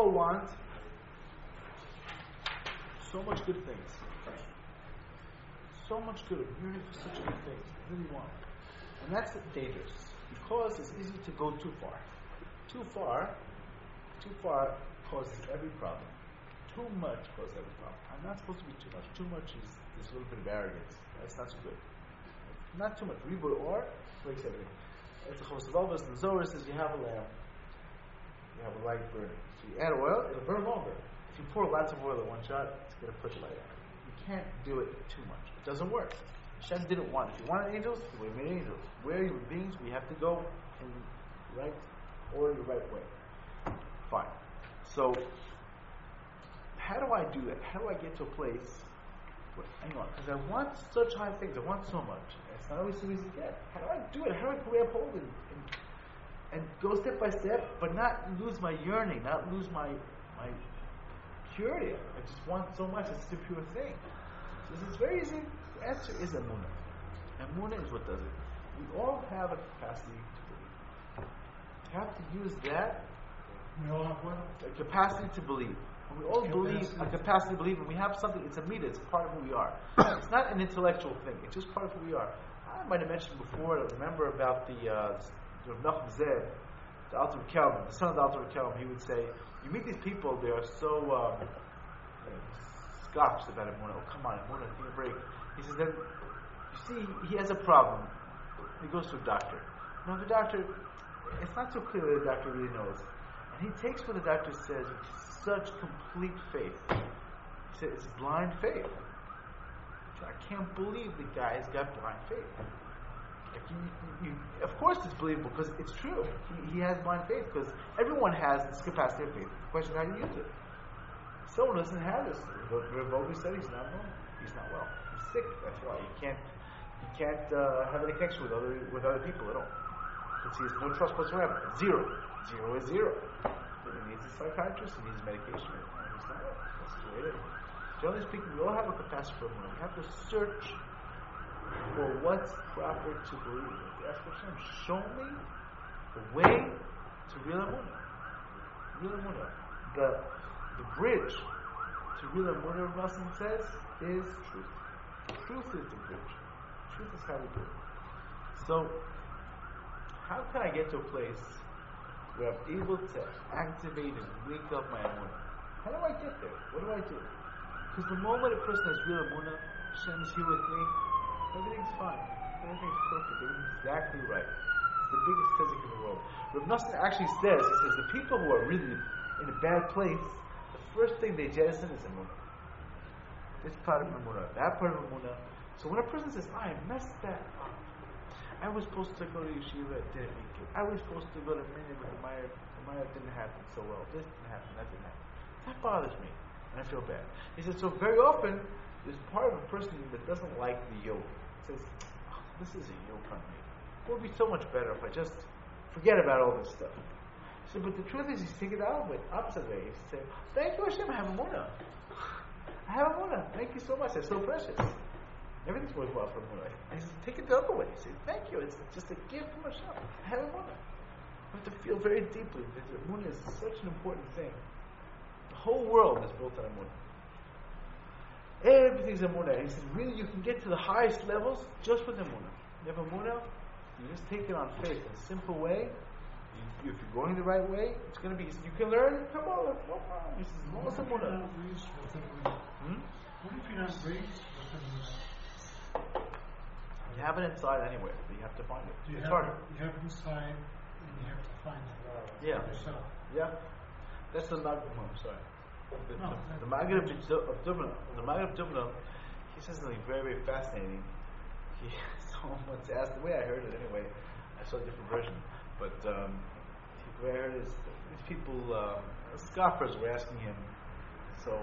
all want so much good things. So much good. Yearning for such good things. Really want. And that's dangerous. Because it's easy to go too far. Too far causes every problem. Too much causes every problem. I'm not supposed to be too much. Too much is this little bit of arrogance. That's not so good. Not too much. Ribu or breaks everything. It's the Chosavalvas and the Zohar says you have a lamp, you have a light burning. So you add oil, it'll burn longer. If you pour lots of oil in one shot, it's going to put the light out. You can't do it too much. It doesn't work. Hashem didn't want it. If you wanted angels, we made angels. We're human beings, we have to go in the right order, the right way. Fine. So, how do I do that? How do I get to a place where, hang on, because I want such high things, I want so much. It's not always so easy to get. How do I do it? How do I grab hold and go step by step, but not lose my yearning, not lose my purity? I just want so much, it's the pure thing. So it's very easy. The answer is Emunah. Emunah is what does it. We all have a capacity to believe. You have to use that. We all have what? A capacity to believe. When we all believe, a capacity to believe, and we have something, it's a midah, it's a part of who we are. It's not an intellectual thing, it's just part of who we are. I might have mentioned before, I remember about the Rav Nachum Zed, the Alter Kelm, the son of the Alter Kelm. He would say, you meet these people, they are so scoffed about Emunah. Oh, come on, Emunah, take a break. He says, then, you see, he has a problem. He goes to a doctor. Now, the doctor, it's not so clear that the doctor really knows. And he takes what the doctor says with such complete faith. He said, it's blind faith. I can't believe the guy's got blind faith. Like of course it's believable because it's true. He has blind faith because everyone has this capacity of faith. The question is how do you use it? Someone doesn't have this. Rav Ovi said he's not well. He's not well. He's sick. That's why he can't have any connection with other people at all. Because he has no trust whatsoever. Zero. Zero is zero. But he needs a psychiatrist. He needs medication. And he's not well. That's the way it is. Generally speaking, we all have a capacity for Emunah. We have to search for what's proper to believe. We have to ask Hashem, show me the way to real Emunah. Real Emunah. The bridge to real Emunah, Rav Nosson says, is truth. Truth is the bridge. Truth is how we do it. So, how can I get to a place where I'm able to activate and wake up my Emunah? How do I get there? What do I do? Because the moment a person has real Emunah, Hashem is here with me, everything's fine. Everything's perfect. Everything's exactly right. It's the biggest tzedek in the world. Rav Nosson actually says, he says, the people who are really in a bad place, the first thing they jettison is Emunah. This part of Emunah, that part of Emunah. So when a person says, I messed that up. I was supposed to go to yeshiva, it didn't make it. I was supposed to go to Minyan, but the Maya didn't happen so well. This didn't happen, that didn't happen. That bothers me. And I feel bad. He said, so very often, there's part of a person that doesn't like the yoke. It says, oh, this is a yoke on me. It would be so much better if I just forget about all this stuff. He said, but the truth is, he's taken it out of it, opposite way. He said, thank you Hashem, I have Emunah. I have Emunah. Thank you so much. It's so precious. Everything's worthwhile for Emunah. And he said, take it the other way. He said, thank you. It's just a gift from Hashem. I have Emunah. I have to feel very deeply that Emunah is such an important thing. The whole world is built on Emunah. Everything's Emunah. He said, really, you can get to the highest levels just with Emunah. You have Emunah, you just take it on faith in a simple way. If you're going the right way, it's going to be, you can learn, come on, no problem. He says, what's Emunah? What if you're not raised with Emunah? You have it inside anywhere, but you have to find it. It's harder. You have it inside, and you have to find it yourself. Yeah. That's the Maggid of sorry. The Maggid of Dubno, he says something very, very fascinating. Someone once asked, the way I heard it anyway, I saw a different version, but the way I heard it is, these people, scoffers were asking him, so,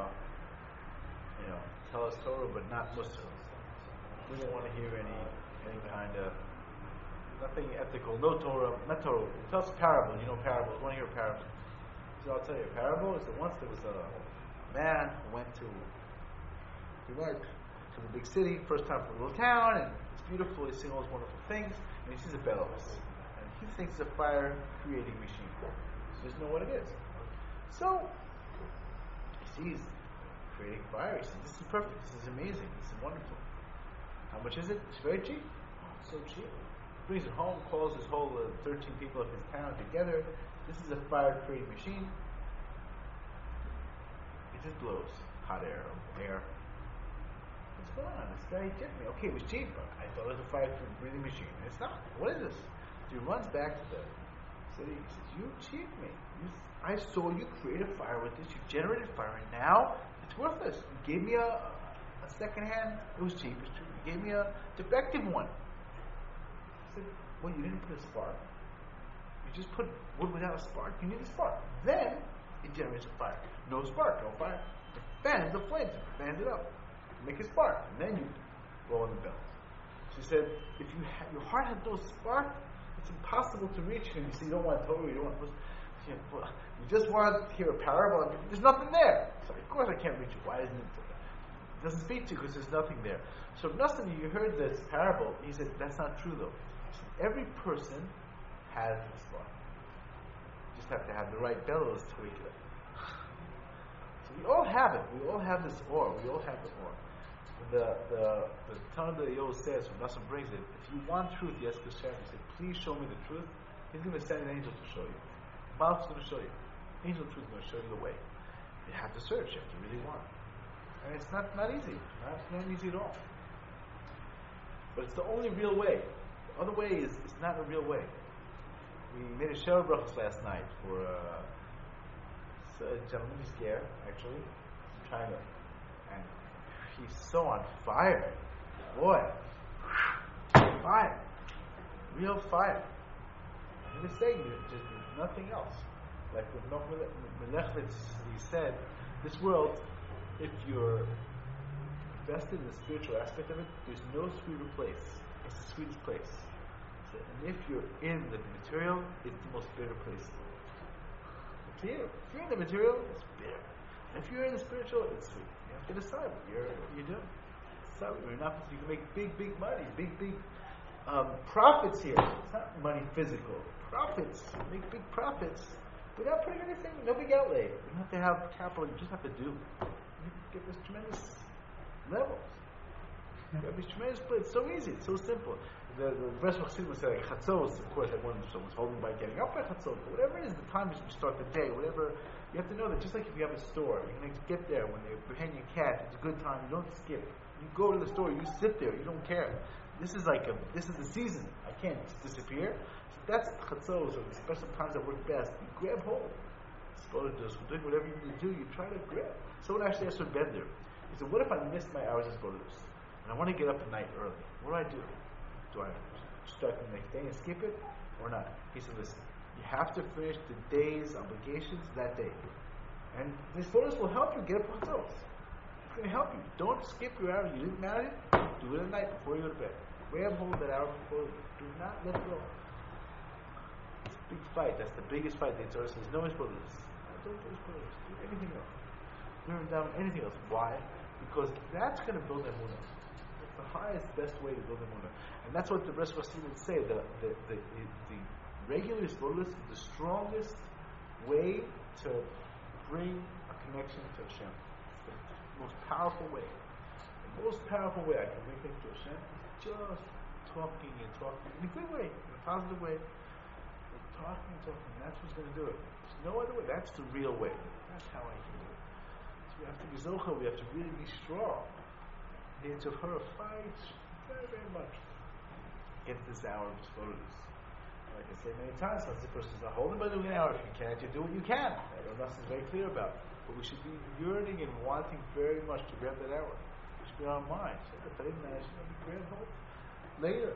tell us Torah, but not Musar. We don't want to hear any kind of, nothing ethical, no Torah, not Torah. Tell us a parable, parables, we want to hear a parable. So I'll tell you a parable. Is that once there was a man who went to the big city, first time from a little town, and it's beautiful, he's seeing all these wonderful things, and he sees a bellows. And he thinks it's a fire creating machine. He doesn't know what it is. So, he sees creating fire. He says, this is perfect. This is amazing. This is wonderful. How much is it? It's very cheap. Oh, it's so cheap. Brings it home, calls his whole 13 people of his town together. This is a fire creating machine. It just blows hot air. What's going on? This guy tipped me. Okay, it was cheap. I thought it was a fire breathing machine. It's not. What is this? So he runs back to the city. He says, you cheated me. I saw you create a fire with this. You generated fire, and now it's worthless. You gave me a second hand. It was cheap. It's true. You gave me a defective one. I said, well, you didn't put a spark. You just put wood without a spark. You need a spark. Then it generates a fire. No spark, no fire. It fans the flames. It fans it up. Make a spark, and then you blow on the bell. She said, if your heart has no spark, it's impossible to reach him. You say you don't want Torah, you don't want you just want to hear a parable, and there's nothing there. So of course I can't reach you. Why isn't it? It doesn't speak to you because there's nothing there. So Nassim, you heard this parable. He said, that's not true though. He said, every person has a spark. You just have to have the right bellows to wake it up. So we all have it. We all have this ore. We all have the ore. The Talmud that Yoel says, when Nassim brings it, if you want truth, yes, Hashem, he said, please show me the truth. He's going to send an angel to show you. Malach's going to show you. Angel of truth is going to show you the way. You have to search. You have to really want. And it's not easy. It's not easy at all. But it's the only real way. The other way is not a real way. We made a shower brachos last night for a gentleman who's scared, actually, from China. And he's so on fire. Boy. Fire. Real fire. I'm just saying, there's nothing else. Like with Melechitz, he said, this world, if you're invested in the spiritual aspect of it, there's no sweeter place. It's the sweetest place. So, and if you're in the material, it's the most bitter place. It's here. If you're in the material, it's bitter. And if you're in the spiritual, it's sweet. You have to decide what you're doing. So you're not, you can make big money, big profits here. It's not money physical. Profits. Make big profits without putting anything, no big outlay. You don't have to have capital, you just have to do. You can get this tremendous levels. You have these tremendous plays. It's so easy, it's so simple. The rest of Chassidim said, like Chatzos, of course, someone's holding by getting up by Chatzos, but whatever it is, the time you start the day, whatever, you have to know that just like if you have a store, you're going to get there when you're hanging your cat, it's a good time, you don't skip. You go to the store, you sit there, you don't care. This is the season. I can't disappear. So that's Chatzos, or the special times that work best. You grab hold. We're doing whatever you need to do, you try to grab. Someone actually asked for Bender. He said, what if I missed my hours as Bodus? And I want to get up at night early. What do? Do I start the next day and skip it or not? He said, listen, you have to finish the day's obligations that day. And this bonus will help you get up on those. It's going to help you. Don't skip your hour. You didn't manage it, do it at night before you go to bed. Grab hold that hour before you. Do not let go. It's a big fight. That's the biggest fight. The Torah says, no bonus. Don't do bonus. Do anything else. Learn down anything else. Why? Because that's going to build emunah. It's the highest, best way to build emunah. And that's what the rest of us would say. The regular bonus is the strongest way to bring a connection to Hashem. It's the most powerful way. The most powerful way I can bring things to Hashem is just talking and talking in a good way, in a positive way. Talking and talking. That's what's going to do it. There's no other way. That's the real way. That's how I can do it. So we have to be zocha. We have to really be strong. The answer of her fights very, very much against this hour of disclosures. Like I say many times, once the person's not holding by doing an hour, if you can't, you do what you can. That is very clear about. But we should be yearning and wanting very much to grab that hour. It should be on our mind. So if I didn't manage, we grab hold later.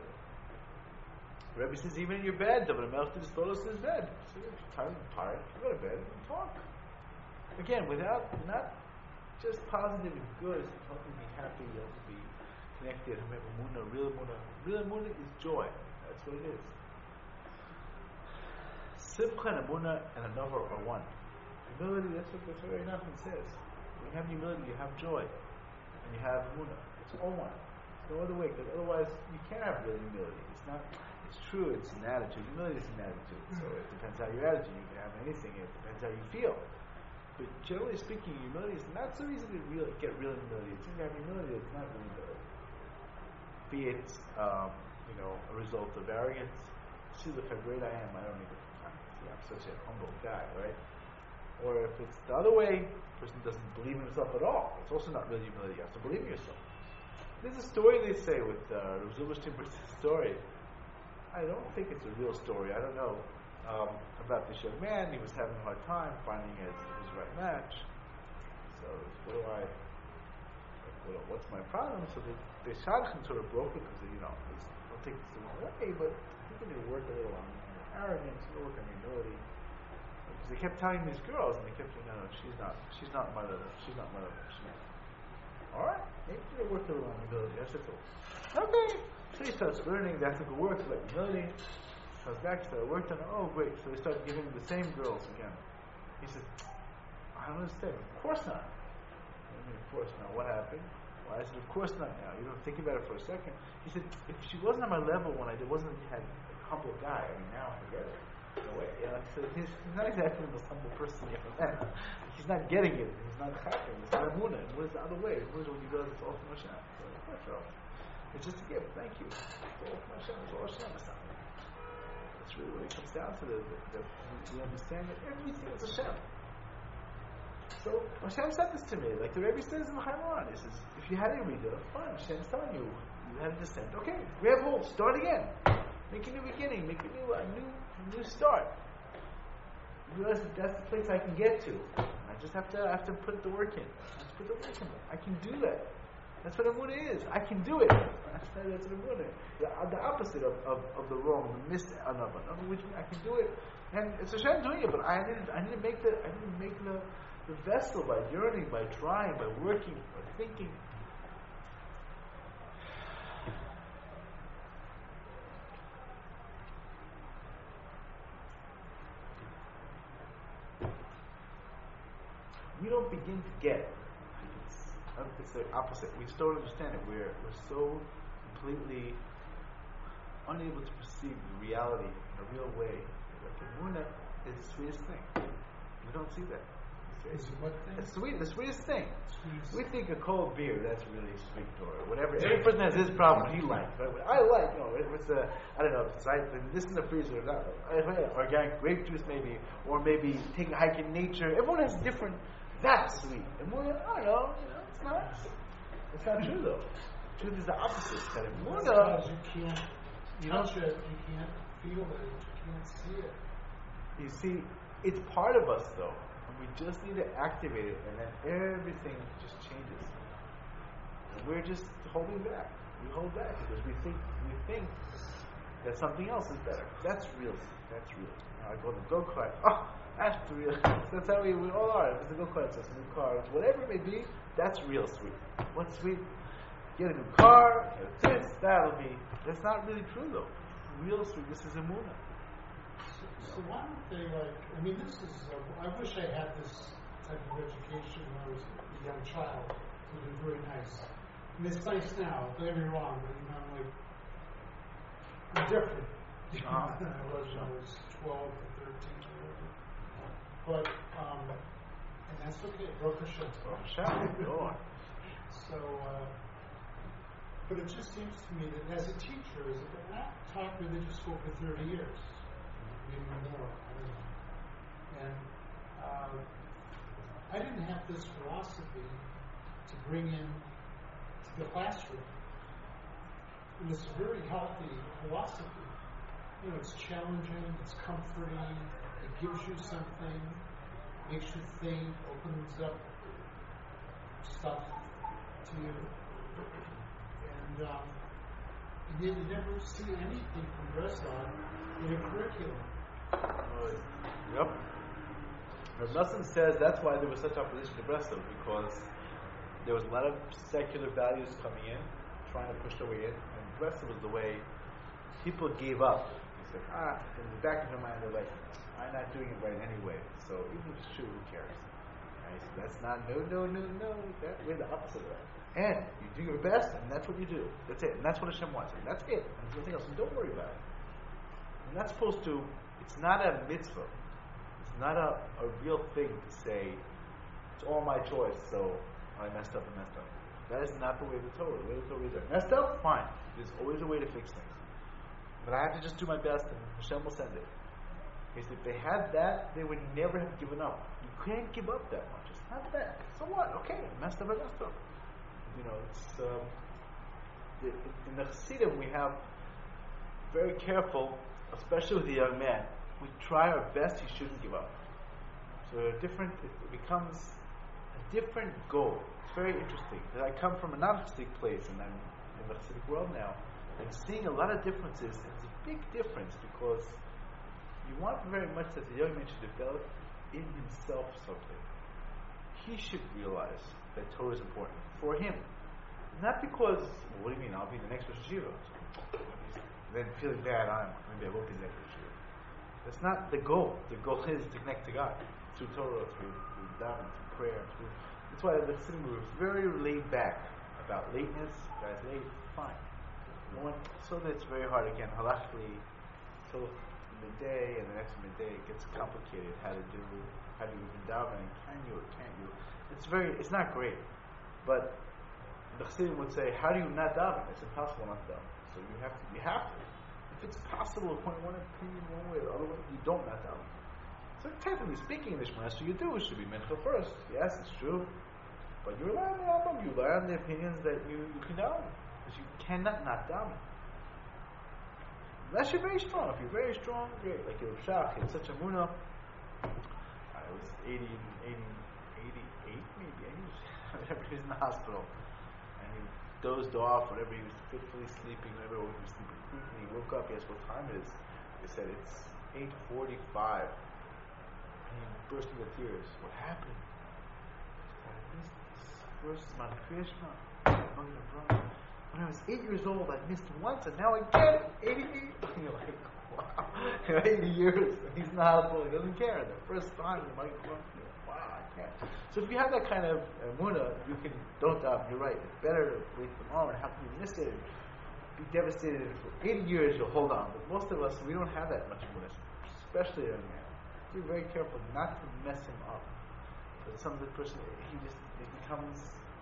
The Rebbe says, even in your bed, David Melch did his photos in his bed. So if you're tired, you go to bed and talk. Again, without, not just positive and good, it's helping me happy, helping me connected, have emunah, real emunah. Real emunah is joy. That's what it is. Simcha and emunah and another are one. Humility, that's what very Nachman says. When you have humility, you have joy. And you have emunah. It's all one. There's no other way, because otherwise you can't have real humility. It's true, it's an attitude. Humility is an attitude. So it depends how your attitude. You can have anything. It depends how you feel. But generally speaking, humility is not so easy to get real humility. It's in humility, it's not really humility. Be it, a result of arrogance. See, look how great I am. I don't need it. See, I'm such a humble guy, right? Or if it's the other way, the person doesn't believe in himself at all. It's also not really humility. You have to believe in yourself. There's a story they say with Zubashtin story. I don't think it's a real story. I don't know. About this young man, he was having a hard time finding his right match. So what's my problem? So the shadchan sort of broke it because don't take this the wrong way, but I think they need to work a little on arrogance, work on humility. Because they kept telling these girls, and they kept saying, no, she's not my level. She's not my level. All right, maybe they work a little on humility. That's it. Okay. So he starts learning the ethical works about humility. Comes back, so I worked on it. Oh, great. So they start giving the same girls again. He said, I don't understand. Of course not. I mean, of course not. What happened? Well, I said, of course not now. You don't think about it for a second. He said, if she wasn't on my level when I wasn't a humble guy, I mean, now I get it. No way. So he's not exactly the most humble person you ever met. He's not getting it. He's not happy. He's not Emunah. And what is the other way? Emunah is when you realize it's all from Hashem. So, of course, it's just a gift. Thank you. It's all from Hashem. It's all Hashem. That's really what it comes down to. We understand that everything is Hashem. So Hashem said this to me, like the Rebbe says in the Chaiman. He says, if you had a reader, fine. Hashem's telling you had a descent. Okay, grab hold, start again, make a new beginning, make a new start. You realize that that's the place I can get to. I just have to put the work in. I have to put the work in. I can do that. That's what Emunah is. I can do it. That's what Emunah is. The opposite of the wrong, the missed another, which I can do it, and it's Hashem doing it. But I need to make the vessel by yearning, by trying, by working, by thinking. We don't begin to get it. It's the opposite. We still don't understand it. We're so completely unable to perceive the reality in a real way. Like Emunah is the sweetest thing. We don't see that. Is it what thing? The sweetest thing. We think a cold beer, that's really sweet, or whatever. Every person has his problem he likes. Right? I like, if it's I don't know, if it's this in the freezer, organic grape juice maybe, or maybe taking a hike in nature. Everyone has different. That's sweet. And I don't know, it's not. It's not true though. Truth is the opposite. That Emunah, you can't touch it, you can't feel it, you can't see it. You see, it's part of us though. We just need to activate it, and then everything just changes. And we're just holding back. We hold back because we think that something else is better. That's real. That's real. I go to the go-kart. Oh, that's real. That's how we all are. If it's a go-kart, it's a new car. It's whatever it may be, that's real sweet. What's sweet? Get a new car, get this, that'll be. That's not really true though. Real sweet. This is Emunah. So why don't they this is, I wish I had this type of education when I was a young child. It would be very nice. I mean, it's nice now, don't get me wrong, but I'm different than I was when I was 12 or 13 or whatever. But, and that's okay, Baruch Hashem. So, but it just seems to me that as a teacher, I taught religious school for 30 years. Maybe more, I don't know. And I didn't have this philosophy to bring in to the classroom. And it's a very healthy philosophy. It's challenging, it's comforting, it gives you something, makes you think, opens up stuff to you. And yet you never see anything from Breslov in a curriculum. Yep. Rav Nosson says that's why there was such opposition to Breslov, because there was a lot of secular values coming in, trying to push their way in, and Breslov was the way people gave up. They said, in the back of their mind, they're like, I'm not doing it right anyway, so even if it's true, who cares? Right? So that's not, no. We're the opposite of that. And you do your best, and that's what you do. That's it. And that's what Hashem wants. And that's it. And there's nothing else. And don't worry about it. You're not supposed to. It's not a mitzvah. It's not a real thing to say, all my choice, so I messed up. That is not the way of the Torah. The way of the Torah is there. Messed up? Fine. There's always a way to fix things. But I have to just do my best, and Hashem will send it. Because if they had that, they would never have given up. You can't give up that much. It's not bad. So what? Okay, messed up. You know, it's in the Chassidim we have very careful, especially with the young man. We try our best. He shouldn't give up. So it becomes a different goal. It's very interesting. I come from a non-Chassidic place, and I'm in the Chassidic world now. I'm seeing a lot of differences, and it's a big difference because you want very much that the young man should develop in himself something. He should realize that Torah is important for him. Not because, well, what do you mean, I'll be the next Rosh Hashiva. Then feeling bad, maybe I won't be the next Rosh Hashiva. That's not the goal. The goal is to connect to God through Torah, through davening, through prayer. That's why the Chassidim were very laid back about lateness. Guys late, fine. So that it's very hard again, halachically, till midday, and the next midday it gets complicated. How do you even daven? Can you or can't you? It's not great. But the Chassidim would say, how do you not daven? It's impossible not to daven. So you have to. If it's possible, according to one opinion, one way or the other way, you don't not daven. So technically speaking, in the Shemona Esrei you do, it should be mincha first. Yes, it's true. But you rely on the album, you rely on the opinions that you can daven. Because you cannot not daven. Unless you're very strong. If you're very strong, great. Like Rav Shach, he had such a munah. I was 88 maybe. He was in the hospital. And he dozed off, whatever, he was fitfully sleeping, whatever, he was sleeping quickly. He woke up, he asked what time it is. They said, it's 8:45. And he burst into tears. What happened? I missed this first Zman Kriya Shema. When I was 8 years old, I missed once, and now I get it. 88. And you're like, wow. 80 years, and he's in the hospital, he doesn't care. The first time, you might go, wow, I can't. So if you have that kind of emunah, you can, don't daven, you're right. It's better to wait tomorrow, and how can you miss it? Be devastated. For 80 years, you'll hold on. But most of us, we don't have that much emunah, especially a young man. Be very careful not to mess him up. Because some of the person, it becomes,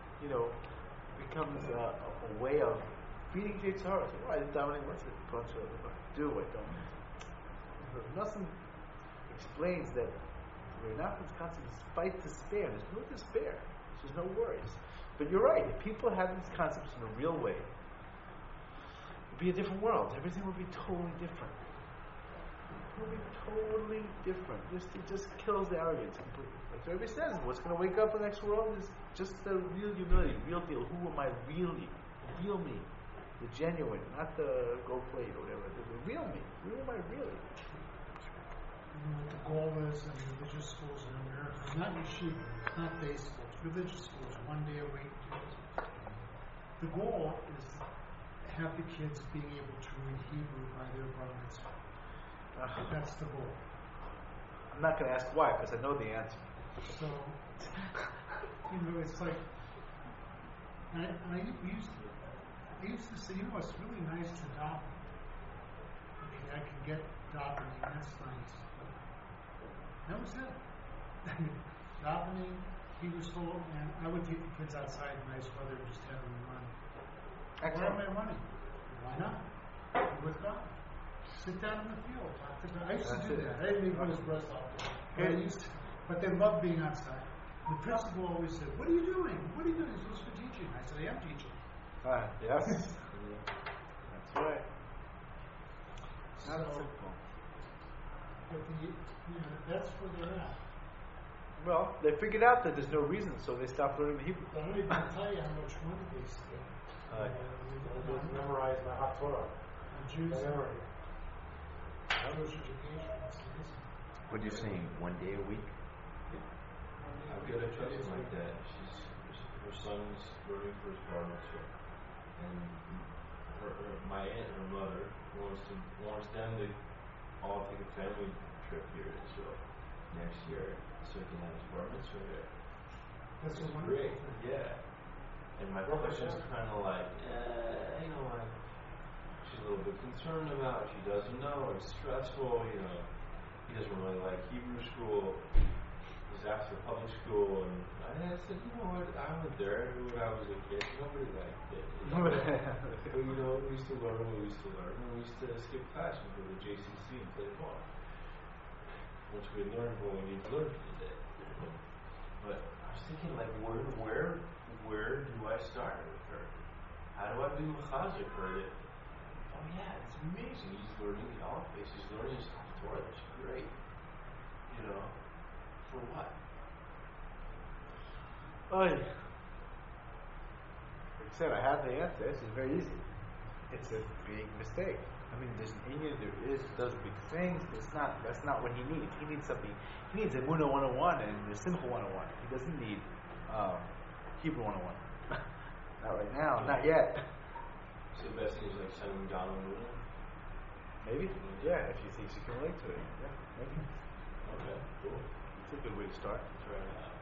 a way of feeding to Yitzhak. Why is Dominic? What's it? Do I don't? Nothing explains that Reb Nachman's concept is fight despair. There's no despair. There's no worries. But you're right. If people had these concepts in a real way, it'd be a different world. Everything would be totally different. It would be totally different. It just kills the arrogance completely. Like everybody says, what's going to wake up in the next world is just the real humility, real deal. Who am I really? The real me. The genuine, not the gold plate or whatever. The real me. Who am I really? What the goal is in religious schools in America, it's not yeshiva, it's not day schools, religious schools, 1 day a week. The goal is to have the kids being able to read Hebrew by their bar mitzvah. That's the goal. I'm not going to ask why, because I know the answer. So, it's like, I used to say, it's really nice to daven. I can get davening, that's nice. That was it. Davening, Hebrew school, and I would take the kids outside in nice weather and just have them run. Excellent. Where am I running? Why not? With God. Sit down in the field, talk to God. I used to do that. I didn't even put his breast off. But they loved being outside. The principal always said, "What are you doing? What are you doing? You're supposed to be teaching." I said, "I am teaching." Yes. That's right. Not simple. But that's where they're at. Well, they figured out that there's no reason, so they stopped learning the Hebrew. I don't even tell you how much money they spend. I just memorized my hot Torah. Jews memory. Jewish education. That's amazing. What are you saying? 1 day a week? I've got a cousin like that. Her son's learning for his bar mitzvah, and my aunt and her mother wants them to all take a family trip here to Israel next year, so he can have his bar mitzvah there. That's It's wonderful. great. Yeah. And my question's kind of like, she's a little bit concerned about it. She doesn't know. It's stressful. He doesn't really like Hebrew school. He's after public school, and I And I said, you know what, I went there when I was a kid, nobody liked it. We used to learn what we used to learn, and we used to skip class and go to JCC and play ball. Once we learned what we need to learn for the day. But I was thinking, like, where do I start with her? How do I be mechazik her? Oh yeah, it's amazing. He's learning the alphabet. He's learning his Torah. That's great. For what? Like I said, I have the answer. This is very easy. It's a big mistake. I mean, there's an Indian, does big things, but that's not what he needs. He needs something. He needs Emunah 101 and the Simcha 101. He doesn't need Hebrew 101. Not right now, not yet. So the best thing is like send him down Emunah? Maybe? Yeah, if you think you can relate to it. Yeah, maybe. Okay, cool. It's a good way to start. Try it out.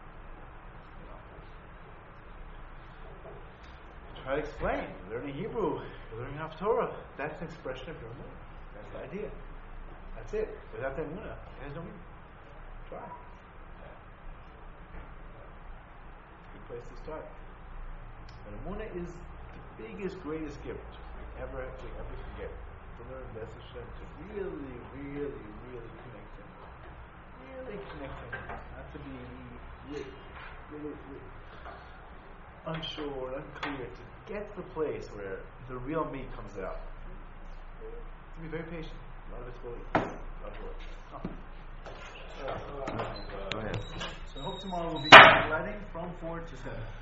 Try to explain. Learning Hebrew, learning Haftorah. That's an expression of your Emunah. That's the idea. That's it. Without the Emunah, it has no meaning. Try. Good place to start. But Emunah is the biggest, greatest gift we ever can get. To learn B'ez Hashem, to really, really, really connect Him. Really connect Him. Not to be really unsure, unclear, to get to the place where the real me comes out. To be very patient. A lot of it's belief. A lot of work. Go ahead. So I hope tomorrow we'll be lighting from 4 to 7.